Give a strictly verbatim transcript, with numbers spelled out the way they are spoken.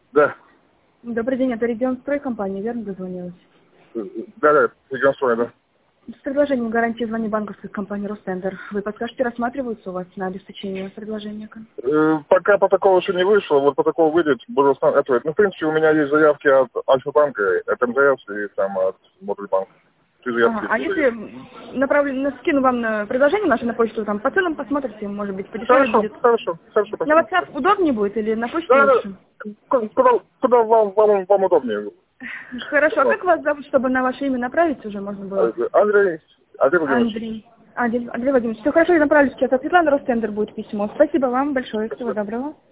Да. Добрый день, это Регионстрой компания, верно дозвонилась? Да, да, Регионстрой, да. С предложением гарантии звони банковской компании Ростендер. Вы подскажете, рассматриваются у вас на обеспечение предложения? Э, Пока протокол еще не вышел, вот протокол выйдет, буду рассматривать. Ну, в принципе, у меня есть заявки от Альфа-банка, от МТС и там от Модульбанка. Три заявки. Ага, а если направлю, скину вам на предложение наше на почту, там по ценам посмотрите, может быть, подешевле Хорошо, будет. хорошо, хорошо, На спасибо. WhatsApp удобнее будет или на почте Да, да, лучше? куда, куда, куда вам, вам, вам удобнее? Хорошо, а как вас зовут, чтобы на ваше имя направить уже можно было? Андрей, Андрей Владимирович. Андрей. Андрей, Андрей Владимирович, все хорошо, я направлю сейчас от Светланы Ростендер будет письмо. Спасибо вам большое, всего Спасибо. доброго.